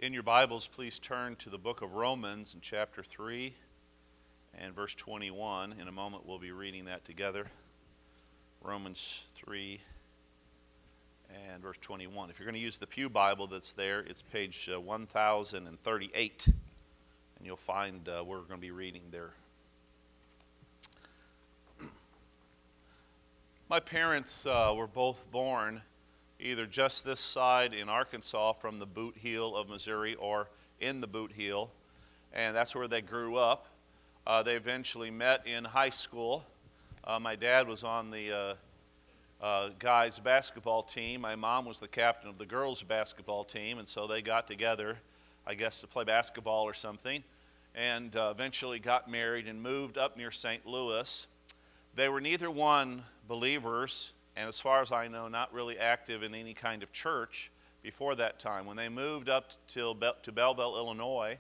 In your Bibles, please turn to the book of Romans in chapter 3 and verse 21. In a moment, we'll be reading that together. Romans 3 and verse 21. If you're going to use the Pew Bible that's there, it's page 1038, and you'll find we're going to be reading there. My parents were both born either just this side in Arkansas from the Boot Heel of Missouri or in the Boot Heel, and that's where they grew up. They eventually met in high school. My dad was on the guys' basketball team. My mom was the captain of the girls' basketball team, and so they got together, I guess, to play basketball or something, and eventually got married and moved up near St. Louis. They were neither one believers, and as far as I know, not really active in any kind of church before that time. When they moved up to Belleville, Illinois,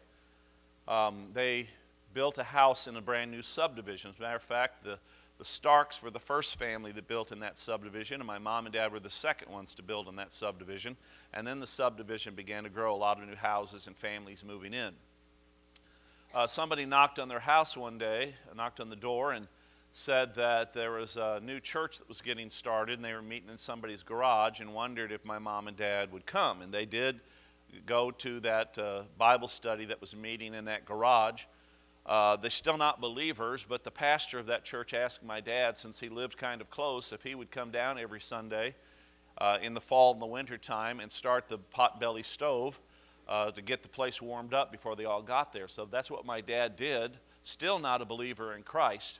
they built a house in a brand new subdivision. As a matter of fact, the Starks were the first family that built in that subdivision, and my mom and dad were the second ones to build in that subdivision. And then the subdivision began to grow, a lot of new houses and families moving in. Somebody knocked on their house one day, knocked on the door, and said that there was a new church that was getting started, and they were meeting in somebody's garage and wondered if my mom and dad would come. And they did go to that Bible study that was meeting in that garage. They're still not believers, but the pastor of that church asked my dad, since he lived kind of close, if he would come down every Sunday in the fall and the winter time and start the potbelly stove to get the place warmed up before they all got there. So that's what my dad did, still not a believer in Christ.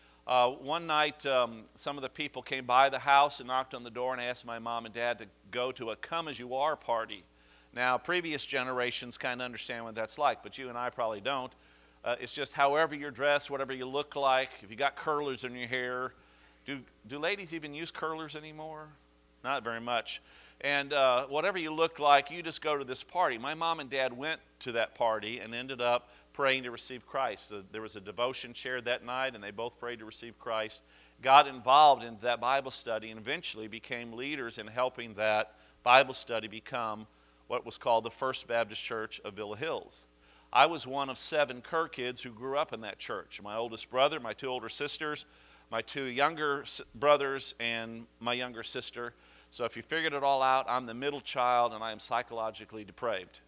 One night, some of the people came by the house and knocked on the door and asked my mom and dad to go to a come-as-you-are party. Now, previous generations kind of understand what that's like, but you and I probably don't. It's just however you're dressed, whatever you look like. If you got curlers in your hair. Do ladies even use curlers anymore? Not very much. And whatever you look like, you just go to this party. My mom and dad went to that party and ended up praying to receive Christ. There was a devotion shared that night, and they both prayed to receive Christ. Got involved in that Bible study and eventually became leaders in helping that Bible study become what was called the First Baptist Church of Villa Hills. I was one of 7 Kerr kids who grew up in that church. My oldest brother, my 2 older sisters, my 2 younger brothers, and my younger sister. So if you figured it all out, I'm the middle child, and I am psychologically depraved.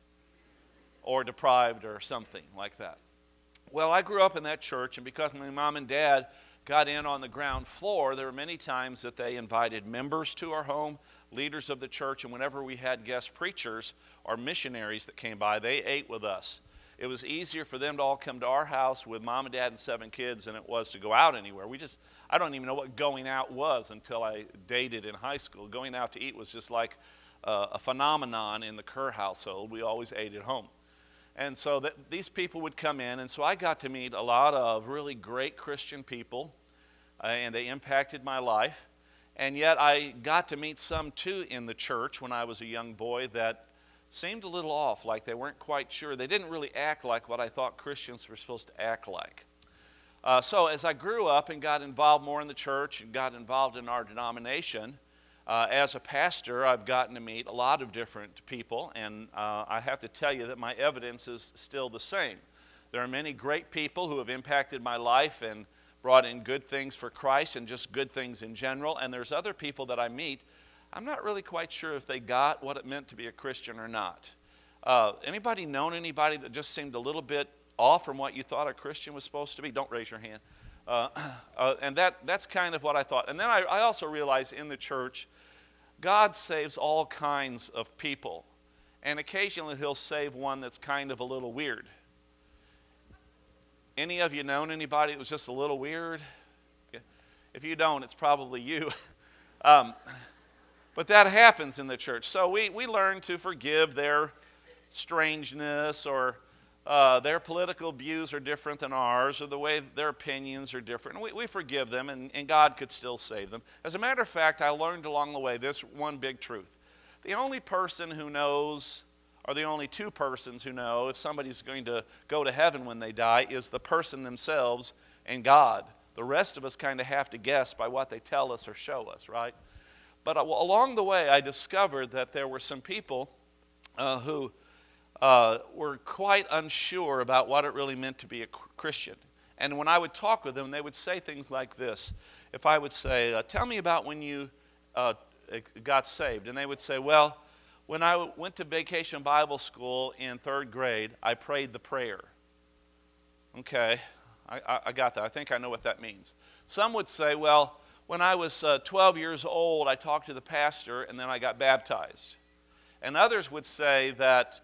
Or deprived or something like that. Well, I grew up in that church, and because my mom and dad got in on the ground floor, there were many times that they invited members to our home, leaders of the church, and whenever we had guest preachers or missionaries that came by, they ate with us. It was easier for them to all come to our house with mom and dad and 7 kids than it was to go out anywhere. I don't even know what going out was until I dated in high school. Going out to eat was just like a phenomenon in the Kerr household. We always ate at home. And so these people would come in, and so I got to meet a lot of really great Christian people, and they impacted my life. And yet I got to meet some too in the church when I was a young boy that seemed a little off, like they weren't quite sure. They didn't really act like what I thought Christians were supposed to act like. So as I grew up and got involved more in the church and got involved in our denomination, as a pastor, I've gotten to meet a lot of different people, and I have to tell you that my evidence is still the same. There are many great people who have impacted my life and brought in good things for Christ and just good things in general, and there's other people that I meet, I'm not really quite sure if they got what it meant to be a Christian or not. Anybody known anybody that just seemed a little bit off from what you thought a Christian was supposed to be? Don't raise your hand. And that's kind of what I thought. And then I also realized in the church, God saves all kinds of people. And occasionally He'll save one that's kind of a little weird. Any of you known anybody that was just a little weird? If you don't, it's probably you. But that happens in the church. So we learn to forgive their strangeness, or their political views are different than ours, or the way their opinions are different. We forgive them, and God could still save them. As a matter of fact, I learned along the way this one big truth. The only person who knows, or the only 2 persons who know if somebody's going to go to heaven when they die, is the person themselves and God. The rest of us kind of have to guess by what they tell us or show us, right? But along the way, I discovered that there were some people who were quite unsure about what it really meant to be a Christian. And when I would talk with them, they would say things like this. If I would say, tell me about when you got saved. And they would say, well, when I went to Vacation Bible School in 3rd grade, I prayed the prayer. Okay, I got that. I think I know what that means. Some would say, well, when I was 12 years old, I talked to the pastor and then I got baptized. And others would say that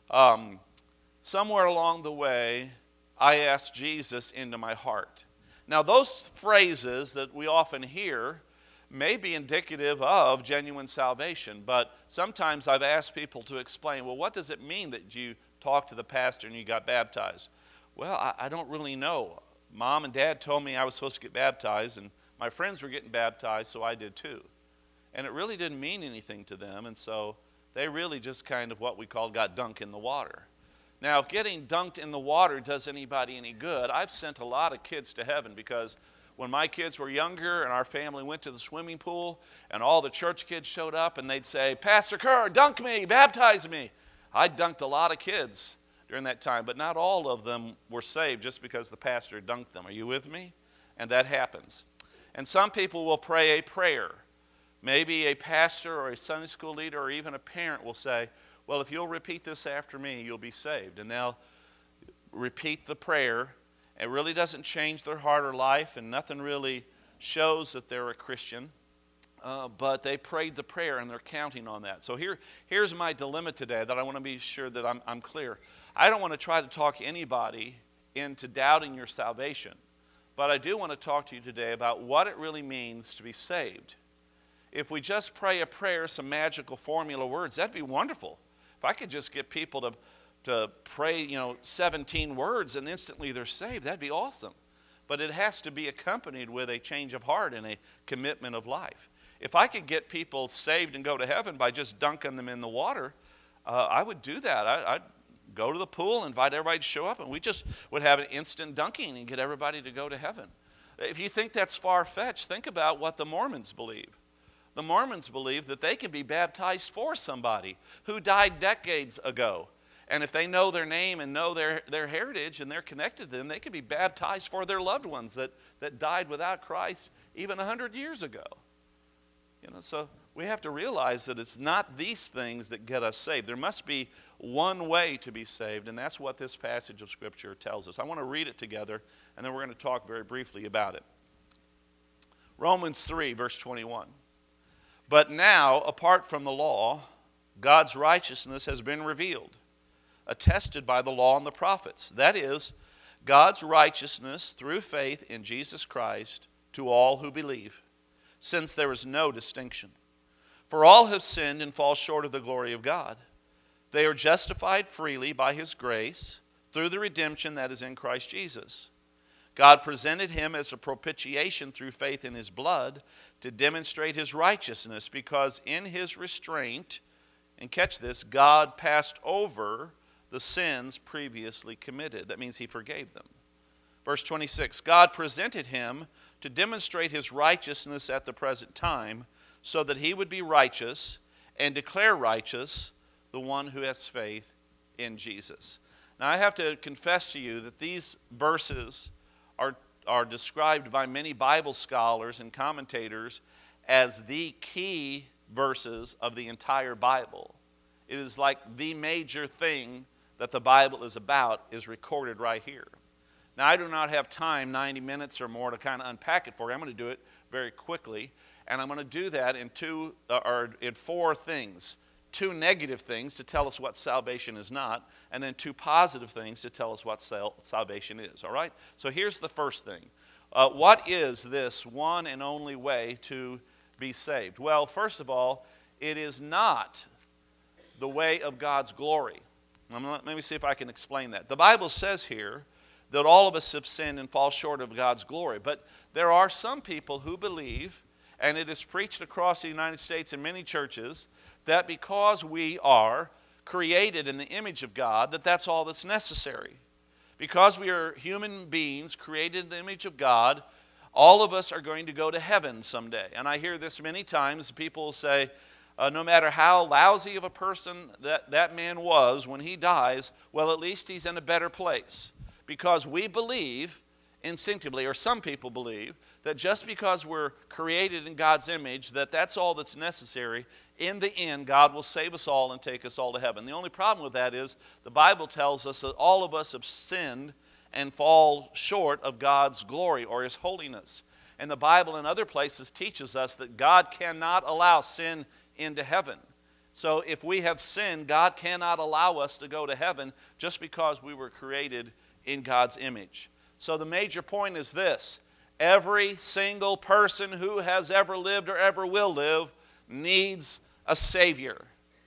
somewhere along the way, I asked Jesus into my heart. Now, those phrases that we often hear may be indicative of genuine salvation, but sometimes I've asked people to explain, well, what does it mean that you talked to the pastor and you got baptized? Well, I don't really know. Mom and Dad told me I was supposed to get baptized, and my friends were getting baptized, so I did too. And it really didn't mean anything to them, and so they really just kind of what we call got dunked in the water. Now, if getting dunked in the water does anybody any good, I've sent a lot of kids to heaven because when my kids were younger and our family went to the swimming pool and all the church kids showed up and they'd say, Pastor Kerr, dunk me, baptize me. I dunked a lot of kids during that time, but not all of them were saved just because the pastor dunked them. Are you with me? And that happens. And some people will pray a prayer. Maybe a pastor or a Sunday school leader or even a parent will say, well, if you'll repeat this after me, you'll be saved. And they'll repeat the prayer. It really doesn't change their heart or life, and nothing really shows that they're a Christian. But they prayed the prayer, and they're counting on that. So here's my dilemma today that I want to be sure that I'm clear. I don't want to try to talk anybody into doubting your salvation. But I do want to talk to you today about what it really means to be saved. If we just pray a prayer, some magical formula words, that'd be wonderful. If I could just get people to pray, 17 words and instantly they're saved, that'd be awesome. But it has to be accompanied with a change of heart and a commitment of life. If I could get people saved and go to heaven by just dunking them in the water, I would do that. I'd go to the pool, invite everybody to show up, and we just would have an instant dunking and get everybody to go to heaven. If you think that's far-fetched, think about what the Mormons believe. The Mormons believe that they can be baptized for somebody who died decades ago. And if they know their name and know their heritage and they're connected to them, they can be baptized for their loved ones that died without Christ even 100 years ago. So we have to realize that it's not these things that get us saved. There must be one way to be saved, and that's what this passage of Scripture tells us. I want to read it together, and then we're going to talk very briefly about it. Romans 3, verse 21. But now, apart from the law, God's righteousness has been revealed, attested by the law and the prophets. That is, God's righteousness through faith in Jesus Christ to all who believe, since there is no distinction. For all have sinned and fall short of the glory of God. They are justified freely by His grace through the redemption that is in Christ Jesus. God presented Him as a propitiation through faith in His blood to demonstrate His righteousness, because in His restraint, and catch this, God passed over the sins previously committed. That means He forgave them. Verse 26, God presented Him to demonstrate His righteousness at the present time, so that He would be righteous and declare righteous the one who has faith in Jesus. Now I have to confess to you that these verses are described by many Bible scholars and commentators as the key verses of the entire Bible. It is like the major thing that the Bible is about is recorded right here. Now, I do not have time, 90 minutes or more, to kind of unpack it for you. I'm going to do it very quickly, and I'm going to do that in four things. 2 negative things to tell us what salvation is not, and then 2 positive things to tell us what salvation is, all right? So here's the first thing. What is this one and only way to be saved? Well, first of all, it is not the way of God's glory. Let me see if I can explain that. The Bible says here that all of us have sinned and fall short of God's glory, but there are some people who believe, and it is preached across the United States in many churches, that because we are created in the image of God, that's all that's necessary. Because we are human beings created in the image of God, all of us are going to go to heaven someday. And I hear this many times. People say, No matter how lousy of a person that man was when he dies, well, at least he's in a better place. Because we believe instinctively, or some people believe, that just because we're created in God's image, that's all that's necessary. In the end, God will save us all and take us all to heaven. The only problem with that is the Bible tells us that all of us have sinned and fall short of God's glory or His holiness. And the Bible in other places teaches us that God cannot allow sin into heaven. So if we have sinned, God cannot allow us to go to heaven just because we were created in God's image. So the major point is this: every single person who has ever lived or ever will live needs a Savior.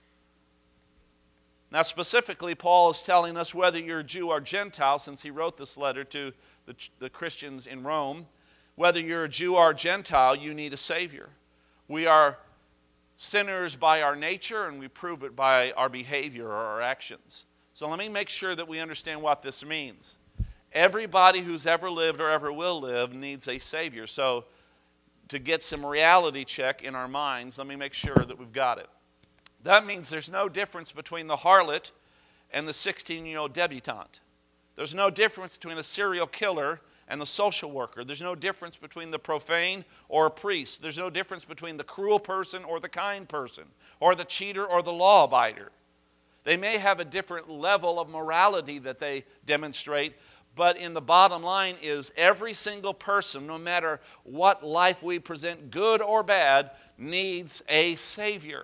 Now specifically, Paul is telling us whether you're a Jew or Gentile, since he wrote this letter to the Christians in Rome, whether you're a Jew or a Gentile, you need a Savior. We are sinners by our nature, and we prove it by our behavior or our actions. So let me make sure that we understand what this means. Everybody who's ever lived or ever will live needs a Savior. So to get some reality check in our minds, let me make sure that we've got it. That means there's no difference between the harlot and the 16-year-old debutante. There's no difference between a serial killer and the social worker. There's no difference between the profane or a priest. There's no difference between the cruel person or the kind person, or the cheater or the law-abider. They may have a different level of morality that they demonstrate, but in the bottom line is every single person, no matter what life we present, good or bad, needs a Savior.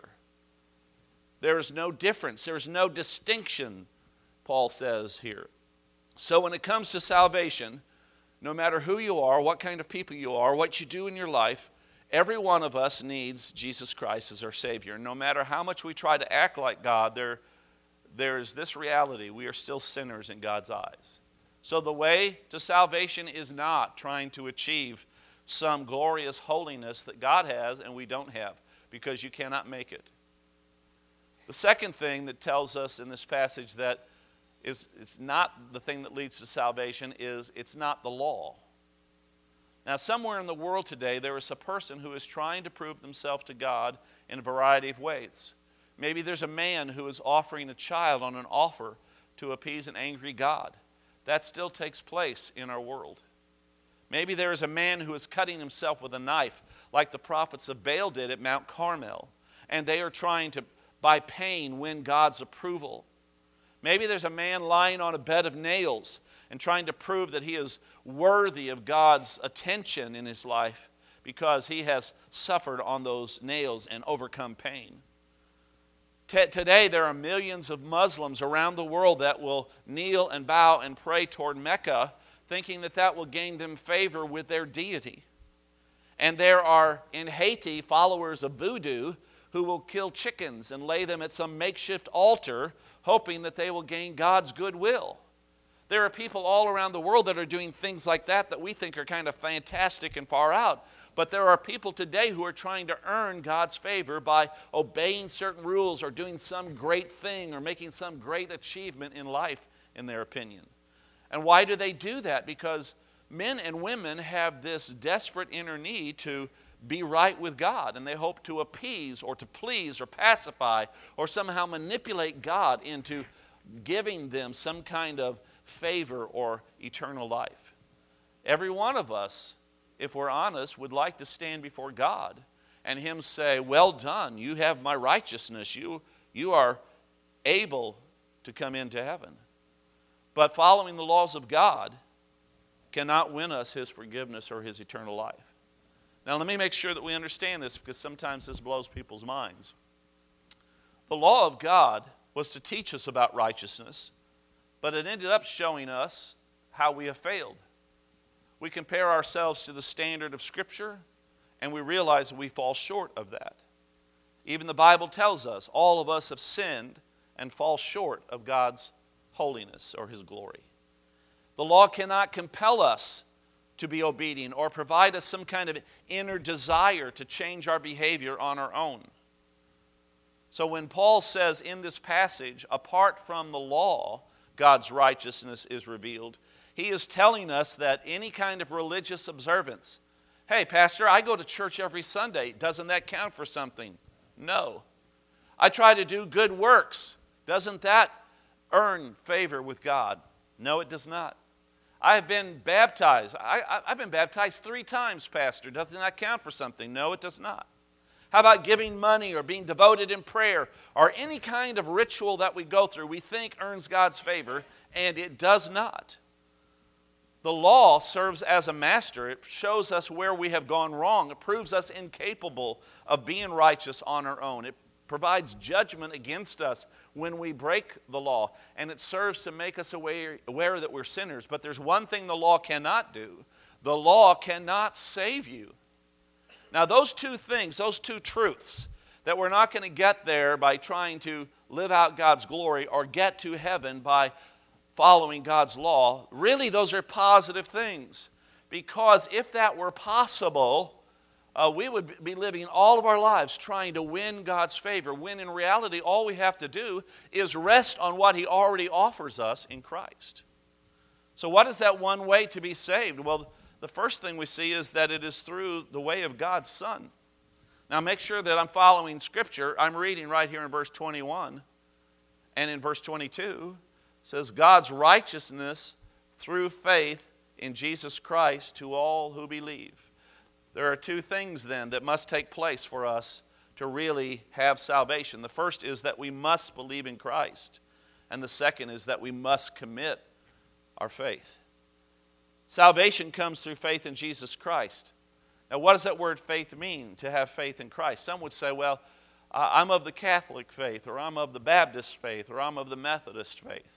There's no difference. There's no distinction, Paul says here. So when it comes to salvation, no matter who you are, what kind of people you are, what you do in your life, every one of us needs Jesus Christ as our Savior. No matter how much we try to act like God, there's this reality: we are still sinners in God's eyes. So the way to salvation is not trying to achieve some glorious holiness that God has and we don't have, because you cannot make it. The second thing that tells us in this passage that it's not the thing that leads to salvation is it's not the law. Now, somewhere in the world today, there is a person who is trying to prove themselves to God in a variety of ways. Maybe there's a man who is offering a child on an offer to appease an angry God. That still takes place in our world. Maybe there is a man who is cutting himself with a knife, like the prophets of Baal did at Mount Carmel, and they are trying to, by pain, win God's approval. Maybe there's a man lying on a bed of nails and trying to prove that he is worthy of God's attention in his life because he has suffered on those nails and overcome pain. Today, there are millions of Muslims around the world that will kneel and bow and pray toward Mecca, thinking that that will gain them favor with their deity. And there are, in Haiti, followers of voodoo who will kill chickens and lay them at some makeshift altar, hoping that they will gain God's goodwill. There are people all around the world that are doing things like that we think are kind of fantastic and far out. But there are people today who are trying to earn God's favor by obeying certain rules or doing some great thing or making some great achievement in life, in their opinion. And why do they do that? Because men and women have this desperate inner need to be right with God, and they hope to appease or to please or pacify or somehow manipulate God into giving them some kind of favor or eternal life. Every one of us, if we're honest, would like to stand before God and Him say, "Well done, you have my righteousness, you are able to come into heaven." But following the laws of God cannot win us His forgiveness or His eternal life. Now let me make sure that we understand this, because sometimes this blows people's minds. The law of God was to teach us about righteousness, but it ended up showing us how we have failed. We compare ourselves to the standard of Scripture, and we realize that we fall short of that. Even the Bible tells us all of us have sinned and fall short of God's holiness or His glory. The law cannot compel us to be obedient or provide us some kind of inner desire to change our behavior on our own. So when Paul says in this passage, apart from the law, God's righteousness is revealed, he is telling us that any kind of religious observance, hey, Pastor, I go to church every Sunday. Doesn't that count for something? No. I try to do good works. Doesn't that earn favor with God? No, it does not. I have been baptized. I've been baptized 3 times, Pastor. Doesn't that count for something? No, it does not. How about giving money or being devoted in prayer or any kind of ritual that we go through we think earns God's favor, and it does not. The law serves as a master. It shows us where we have gone wrong. It proves us incapable of being righteous on our own. It provides judgment against us when we break the law, and it serves to make us aware that we're sinners. But there's one thing the law cannot do. The law cannot save you. Now, those 2 things, those 2 truths, that we're not going to get there by trying to live out God's glory or get to heaven by following God's law, really those are positive things. Because if that were possible, we would be living all of our lives trying to win God's favor, when in reality all we have to do is rest on what He already offers us in Christ. So what is that one way to be saved? Well, the first thing we see is that it is through the way of God's Son. Now make sure that I'm following Scripture. I'm reading right here in verse 21 and in verse 22. It says, God's righteousness through faith in Jesus Christ to all who believe. There are 2 things then that must take place for us to really have salvation. The first is that we must believe in Christ. And the second is that we must commit our faith. Salvation comes through faith in Jesus Christ. Now, what does that word faith mean, to have faith in Christ? Some would say, well, I'm of the Catholic faith, or I'm of the Baptist faith, or I'm of the Methodist faith.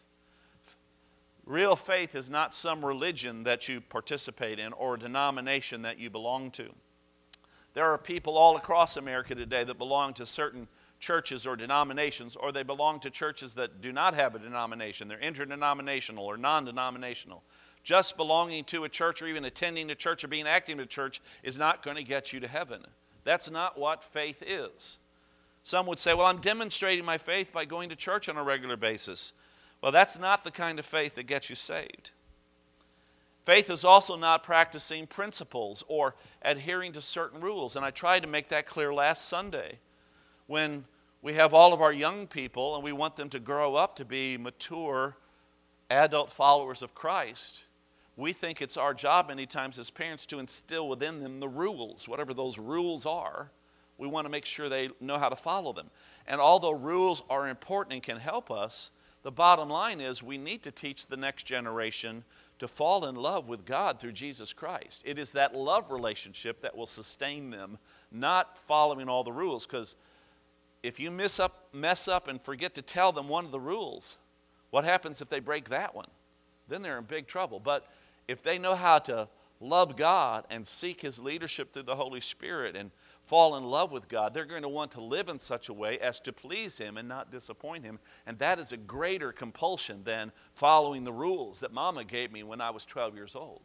Real faith is not some religion that you participate in or a denomination that you belong to. There are people all across America today that belong to certain churches or denominations, or they belong to churches that do not have a denomination. They're interdenominational or non-denominational. Just belonging to a church or even attending a church or being active in a church is not going to get you to heaven. That's not what faith is. Some would say, well, I'm demonstrating my faith by going to church on a regular basis. Well, that's not the kind of faith that gets you saved. Faith is also not practicing principles or adhering to certain rules. And I tried to make that clear last Sunday when we have all of our young people and we want them to grow up to be mature adult followers of Christ. We think it's our job many times as parents to instill within them the rules, whatever those rules are. We want to make sure they know how to follow them. And although rules are important and can help us, the bottom line is we need to teach the next generation to fall in love with God through Jesus Christ. It is that love relationship that will sustain them, not following all the rules. Because if you mess up and forget to tell them one of the rules, what happens if they break that one? Then they're in big trouble. But if they know how to love God and seek His leadership through the Holy Spirit and fall in love with God, they're going to want to live in such a way as to please Him and not disappoint Him. And that is a greater compulsion than following the rules that Mama gave me when I was 12 years old.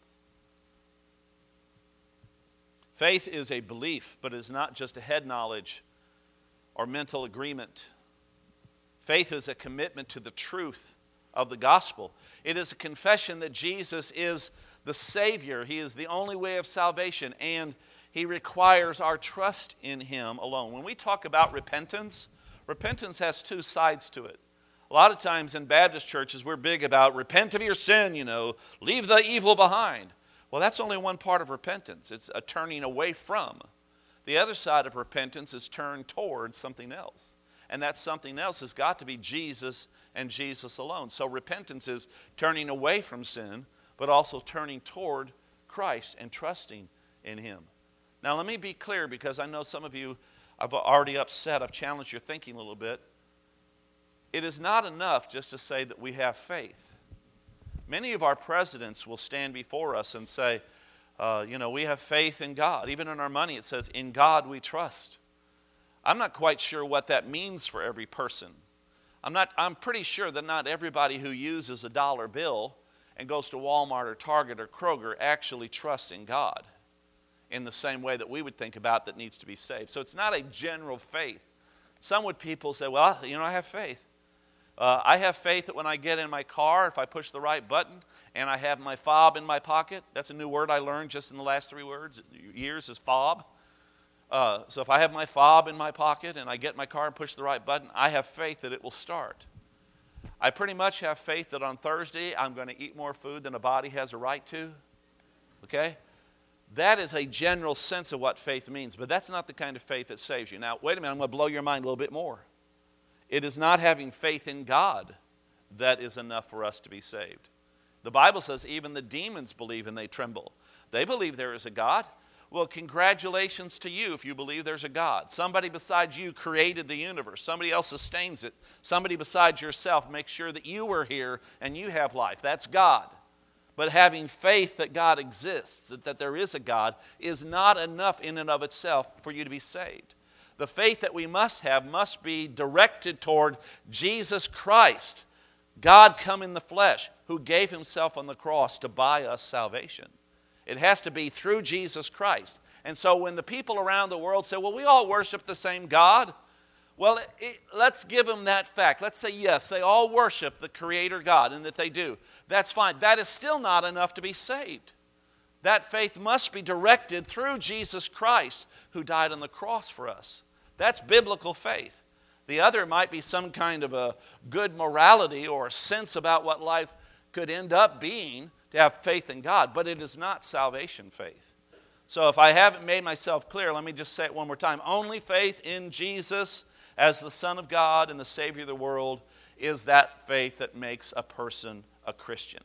Faith is a belief, but it is not just a head knowledge or mental agreement. Faith is a commitment to the truth of the gospel. It is a confession that Jesus is the Savior. He is the only way of salvation, and He requires our trust in Him alone. When we talk about repentance, repentance has 2 sides to it. A lot of times in Baptist churches, we're big about repent of your sin, leave the evil behind. Well, that's only one part of repentance. It's a turning away from. The other side of repentance is turn towards something else. And that something else has got to be Jesus and Jesus alone. So repentance is turning away from sin, but also turning toward Christ and trusting in Him. Now let me be clear, because I know some of you I've already upset. I've challenged your thinking a little bit. It is not enough just to say that we have faith. Many of our presidents will stand before us and say, we have faith in God. Even in our money it says, in God we trust. I'm not quite sure what that means for every person. I'm pretty sure that not everybody who uses a dollar bill and goes to Walmart or Target or Kroger actually trusts in God in the same way that we would think about that needs to be saved. So it's not a general faith. Some people say, well, I have faith. I have faith that when I get in my car, if I push the right button and I have my fob in my pocket, that's a new word I learned just in the last 3 years is fob. So if I have my fob in my pocket and I get in my car and push the right button, I have faith that it will start. I pretty much have faith that on Thursday I'm going to eat more food than a body has a right to. Okay? That is a general sense of what faith means, but that's not the kind of faith that saves you. Now, wait a minute, I'm going to blow your mind a little bit more. It is not having faith in God that is enough for us to be saved. The Bible says even the demons believe and they tremble. They believe there is a God. Well, congratulations to you if you believe there's a God. Somebody besides you created the universe. Somebody else sustains it. Somebody besides yourself makes sure that you are here and you have life. That's God. But having faith that God exists, that there is a God, is not enough in and of itself for you to be saved. The faith that we must have must be directed toward Jesus Christ, God come in the flesh, who gave himself on the cross to buy us salvation. It has to be through Jesus Christ. And so when the people around the world say, well, we all worship the same God, well, let's give them that fact. Let's say, yes, they all worship the Creator God, and that they do. That's fine. That is still not enough to be saved. That faith must be directed through Jesus Christ, who died on the cross for us. That's biblical faith. The other might be some kind of a good morality or a sense about what life could end up being to have faith in God, but it is not salvation faith. So if I haven't made myself clear, let me just say it one more time. Only faith in Jesus as the Son of God and the Savior of the world is that faith that makes a person a Christian.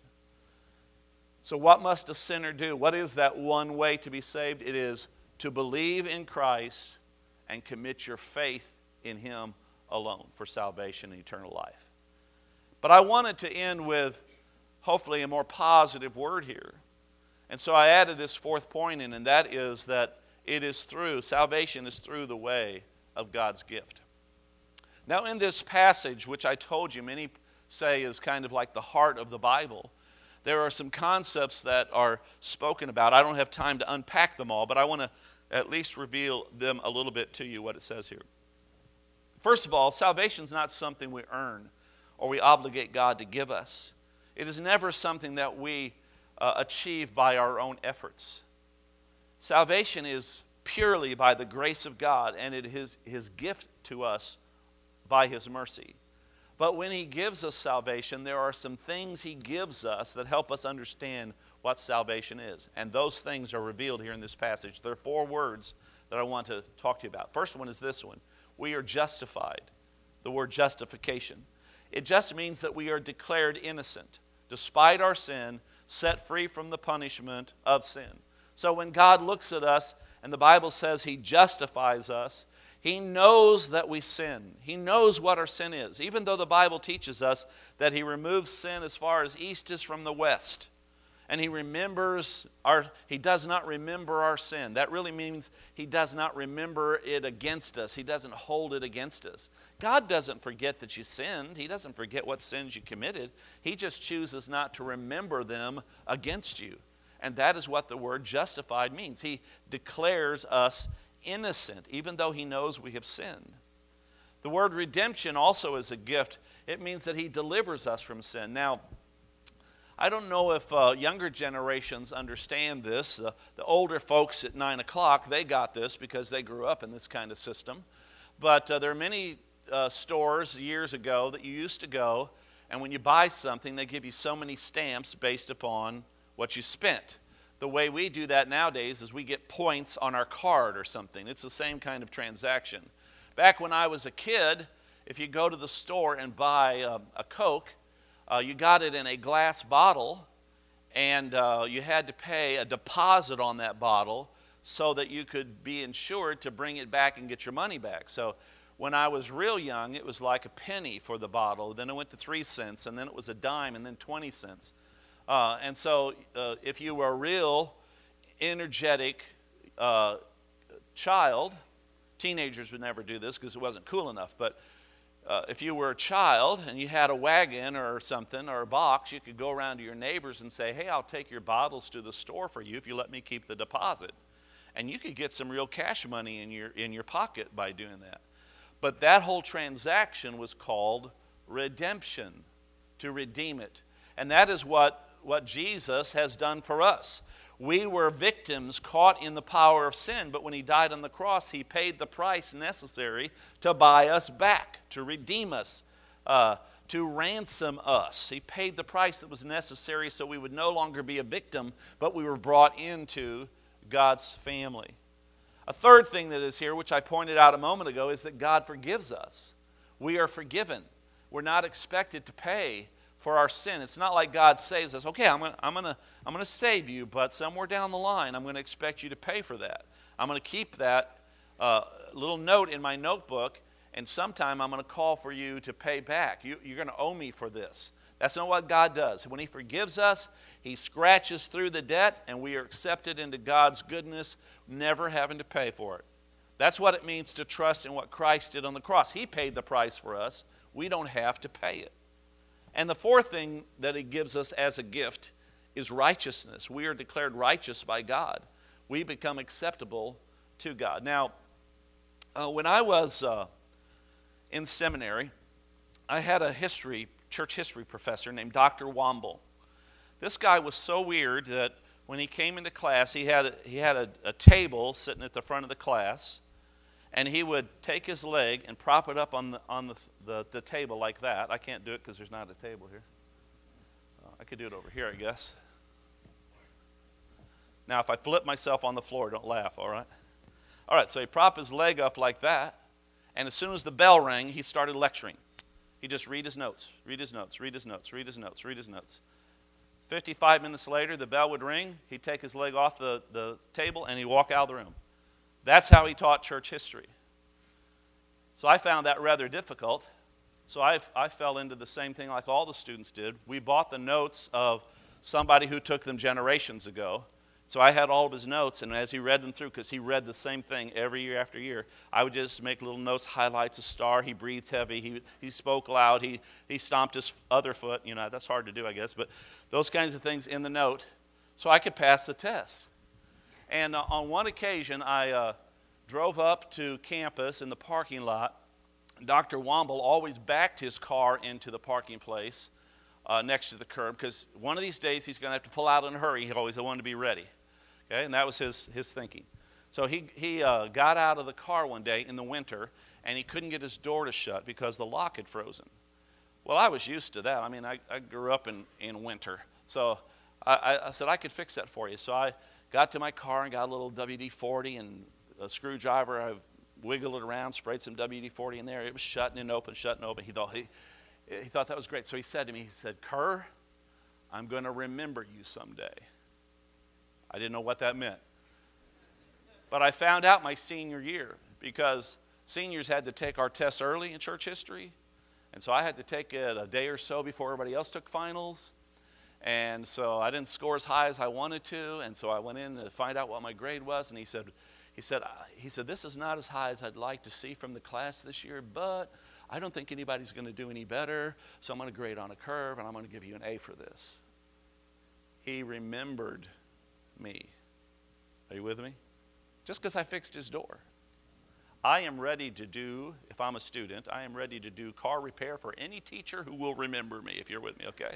So what must a sinner do? What is that one way to be saved? It is to believe in Christ and commit your faith in Him alone for salvation and eternal life. But I wanted to end with hopefully a more positive word here. And so I added this fourth point in, and that is that salvation is through the way of God's gift. Now in this passage, which I told you many say is kind of like the heart of the Bible, there are some concepts that are spoken about. I don't have time to unpack them all, but I want to at least reveal them a little bit to you, what it says here. First of all, salvation is not something we earn or we obligate God to give us. It is never something that we achieve by our own efforts. Salvation is purely by the grace of God, and it is His gift to us by His mercy. But when He gives us salvation, there are some things He gives us that help us understand what salvation is. And those things are revealed here in this passage. There are 4 words that I want to talk to you about. First one is this one. We are justified. The word justification. It just means that we are declared innocent, despite our sin, set free from the punishment of sin. So when God looks at us, and the Bible says He justifies us, He knows that we sin. He knows what our sin is. Even though the Bible teaches us that He removes sin as far as east is from the west. And He does not remember our sin. That really means He does not remember it against us. He doesn't hold it against us. God doesn't forget that you sinned. He doesn't forget what sins you committed. He just chooses not to remember them against you. And that is what the word justified means. He declares us innocent, even though He knows we have sinned. The word redemption also is a gift. It means that He delivers us from sin. Now, I don't know if younger generations understand this. The older folks at 9 o'clock, they got this because they grew up in this kind of system. But there are many stores years ago that you used to go, and when you buy something, they give you so many stamps based upon what you spent. The way we do that nowadays is we get points on our card or something. It's the same kind of transaction. Back when I was a kid, if you go to the store and buy a Coke, you got it in a glass bottle, and you had to pay a deposit on that bottle so that you could be insured to bring it back and get your money back. So when I was real young, it was like a penny for the bottle. Then it went to 3 cents, and then it was a dime, and then 20 cents. And so if you were a real energetic child, teenagers would never do this because it wasn't cool enough, but if you were a child and you had a wagon or something or a box, you could go around to your neighbors and say, hey, I'll take your bottles to the store for you if you let me keep the deposit. And you could get some real cash money in your pocket by doing that. But that whole transaction was called redemption, to redeem it. And that is what Jesus has done for us. We were victims caught in the power of sin, but when he died on the cross, he paid the price necessary to buy us back, to redeem us, to ransom us. He paid the price that was necessary so we would no longer be a victim, but we were brought into God's family. A third thing that is here, which I pointed out a moment ago, is that God forgives us. We are forgiven. We're not expected to pay for our sin. It's not like God saves us. Okay, I'm going to save you, but somewhere down the line, I'm going to expect you to pay for that. I'm going to keep that little note in my notebook, and sometime I'm going to call for you to pay back. You're going to owe me for this. That's not what God does. When he forgives us, he scratches through the debt, and we are accepted into God's goodness, never having to pay for it. That's what it means to trust in what Christ did on the cross. He paid the price for us. We don't have to pay it. And the fourth thing that he gives us as a gift is righteousness. We are declared righteous by God. We become acceptable to God. Now, when I was in seminary, I had a church history professor named Dr. Womble. This guy was so weird that when he came into class, he had a table sitting at the front of the class, and he would take his leg and prop it up on the table like that. I can't do it because there's not a table here. I could do it over here, I guess. Now, if I flip myself on the floor, don't laugh, all right? All right, so he propped his leg up like that, and as soon as the bell rang, he started lecturing. He'd just read his notes, read his notes, read his notes, read his notes, read his notes. 55 minutes later, the bell would ring. He'd take his leg off the table, and he'd walk out of the room. That's how he taught church history. So I found that rather difficult. So I fell into the same thing like all the students did. We bought the notes of somebody who took them generations ago. So I had all of his notes, and as he read them through, because he read the same thing every year after year, I would just make little notes, highlights, a star. He breathed heavy. He spoke loud. He stomped his other foot. You know, that's hard to do, I guess. But those kinds of things in the note so I could pass the test. And on one occasion, I drove up to campus in the parking lot. Dr. Womble always backed his car into the parking place next to the curb, because one of these days he's going to have to pull out in a hurry. He always wanted to be ready. Okay, and that was his thinking. So he got out of the car one day in the winter, and he couldn't get his door to shut because the lock had frozen. Well, I was used to that. I mean, I grew up in winter. So I said, I could fix that for you. So I got to my car and got a little WD-40 and a screwdriver. I wiggled it around, sprayed some WD-40 in there. It was shutting and open, shutting open. He thought that was great. So he said to me, he said, Kerr, I'm going to remember you someday. I didn't know what that meant. But I found out my senior year, because seniors had to take our tests early in church history. And so I had to take it a day or so before everybody else took finals. And so I didn't score as high as I wanted to. And so I went in to find out what my grade was. And he said, this is not as high as I'd like to see from the class this year, but I don't think anybody's going to do any better. So I'm going to grade on a curve, and I'm going to give you an A for this. He remembered me. Are you with me? Just because I fixed his door. I am ready to do, if I'm a student, I am ready to do car repair for any teacher who will remember me, if you're with me, okay?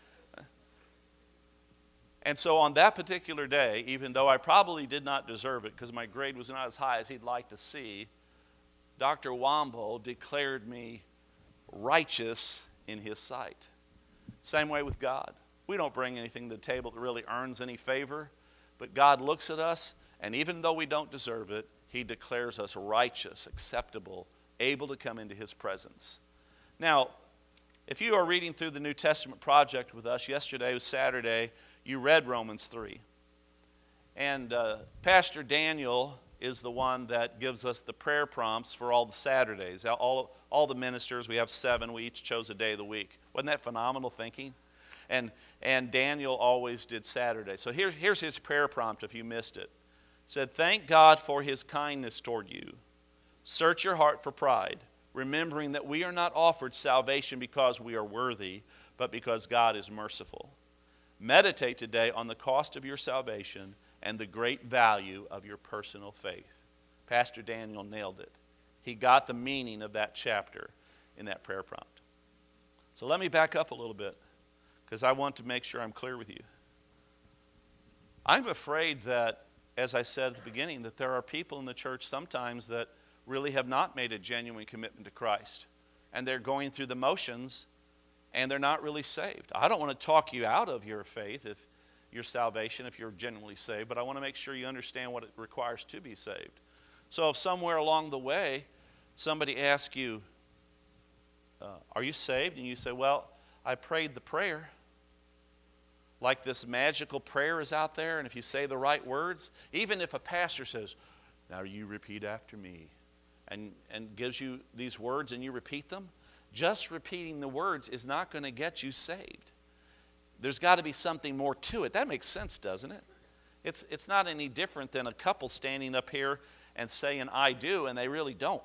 And so on that particular day, even though I probably did not deserve it because my grade was not as high as he'd like to see, Dr. Womble declared me righteous in his sight. Same way with God. We don't bring anything to the table that really earns any favor, but God looks at us, and even though we don't deserve it, he declares us righteous, acceptable, able to come into his presence. Now, if you are reading through the New Testament project with us, yesterday was Saturday, you read Romans 3. And Pastor Daniel is the one that gives us the prayer prompts for all the Saturdays. All the ministers, we have 7, we each chose a day of the week. Wasn't that phenomenal thinking? And Daniel always did Saturday. So here's his prayer prompt if you missed it. It said, thank God for his kindness toward you. Search your heart for pride, remembering that we are not offered salvation because we are worthy, but because God is merciful. Meditate today on the cost of your salvation and the great value of your personal faith. Pastor Daniel nailed it. He got the meaning of that chapter in that prayer prompt. So let me back up a little bit, because I want to make sure I'm clear with you. I'm afraid that, as I said at the beginning, that there are people in the church sometimes that really have not made a genuine commitment to Christ. And they're going through the motions, and they're not really saved. I don't want to talk you out of your faith, if your salvation, if you're genuinely saved, but I want to make sure you understand what it requires to be saved. So if somewhere along the way somebody asks you, are you saved? And you say, well, I prayed the prayer. Like this magical prayer is out there, and if you say the right words, even if a pastor says, now you repeat after me, and gives you these words and you repeat them, just repeating the words is not going to get you saved. There's got to be something more to it. That makes sense, doesn't it? It's not any different than a couple standing up here and saying, I do, and they really don't.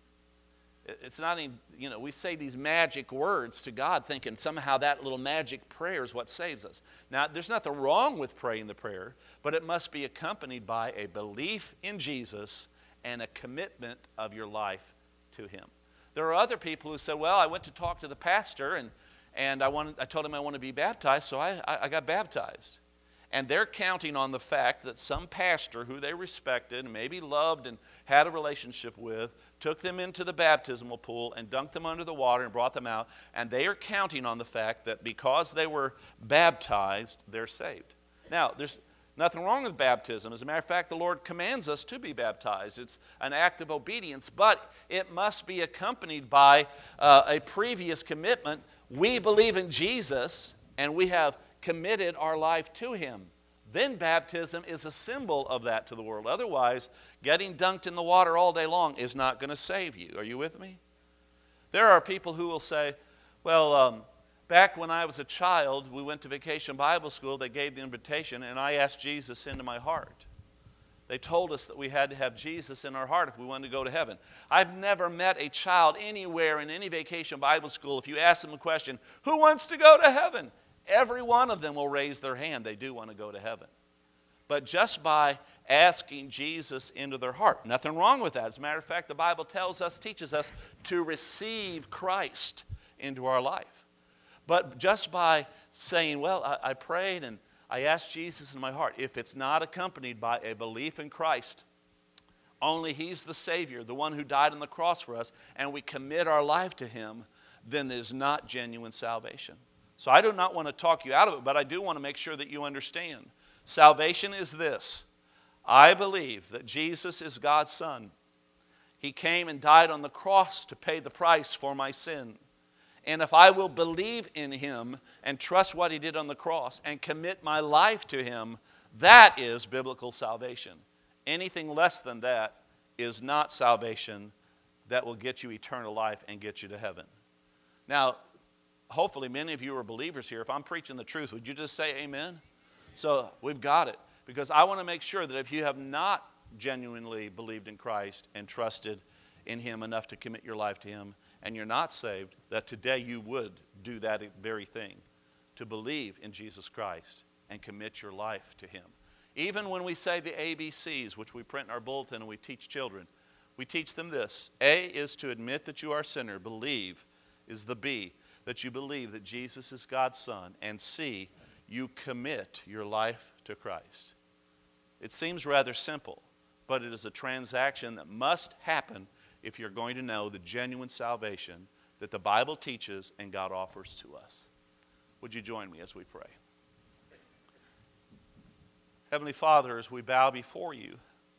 It's not any, we say these magic words to God thinking somehow that little magic prayer is what saves us. Now, there's nothing wrong with praying the prayer, but it must be accompanied by a belief in Jesus and a commitment of your life to Him. There are other people who say, well, I went to talk to the pastor and I told him I want to be baptized, so I got baptized. And they're counting on the fact that some pastor who they respected and maybe loved and had a relationship with took them into the baptismal pool and dunked them under the water and brought them out. And they are counting on the fact that because they were baptized, they're saved. Now, there's nothing wrong with baptism. As a matter of fact, the Lord commands us to be baptized. It's an act of obedience, but it must be accompanied by a previous commitment. We believe in Jesus, and we have committed our life to Him. Then baptism is a symbol of that to the world. Otherwise, getting dunked in the water all day long is not going to save you. Are you with me? There are people who will say, well, back when I was a child, we went to Vacation Bible School. They gave the invitation, and I asked Jesus into my heart. They told us that we had to have Jesus in our heart if we wanted to go to heaven. I've never met a child anywhere in any Vacation Bible School, if you ask them a question, who wants to go to heaven? Every one of them will raise their hand. They do want to go to heaven. But just by asking Jesus into their heart, nothing wrong with that. As a matter of fact, the Bible teaches us to receive Christ into our life. But just by saying, well, I prayed and I asked Jesus in my heart, if it's not accompanied by a belief in Christ, only He's the Savior, the one who died on the cross for us, and we commit our life to Him, then there's not genuine salvation. So I do not want to talk you out of it, but I do want to make sure that you understand. Salvation is this. I believe that Jesus is God's Son. He came and died on the cross to pay the price for my sin. And if I will believe in Him and trust what He did on the cross and commit my life to Him, that is biblical salvation. Anything less than that is not salvation that will get you eternal life and get you to heaven. Now, hopefully many of you are believers here. If I'm preaching the truth, would you just say amen? So we've got it. Because I want to make sure that if you have not genuinely believed in Christ and trusted in Him enough to commit your life to Him, and you're not saved, that today you would do that very thing, to believe in Jesus Christ and commit your life to Him. Even when we say the ABCs, which we print in our bulletin and we teach children, we teach them this. A is to admit that you are a sinner. Believe is the B, that you believe that Jesus is God's Son. And C, you commit your life to Christ. It seems rather simple, but it is a transaction that must happen if you're going to know the genuine salvation that the Bible teaches and God offers to us. Would you join me as we pray? Heavenly Father, as we bow before You,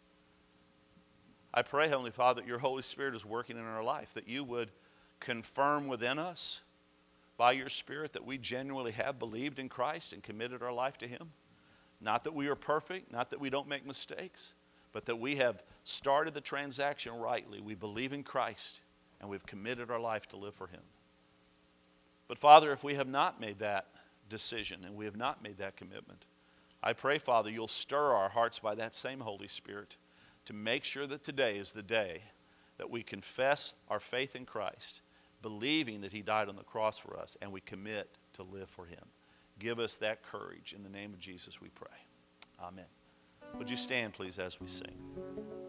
I pray, Heavenly Father, that Your Holy Spirit is working in our life, that You would confirm within us by Your Spirit that we genuinely have believed in Christ and committed our life to Him. Not that we are perfect, not that we don't make mistakes, but that we have started the transaction rightly. We believe in Christ, and we've committed our life to live for Him. But Father, if we have not made that decision and we have not made that commitment, I pray, Father, You'll stir our hearts by that same Holy Spirit to make sure that today is the day that we confess our faith in Christ, believing that He died on the cross for us, and we commit to live for Him. Give us that courage. In the name of Jesus we pray. Amen. Would you stand, please, as we sing?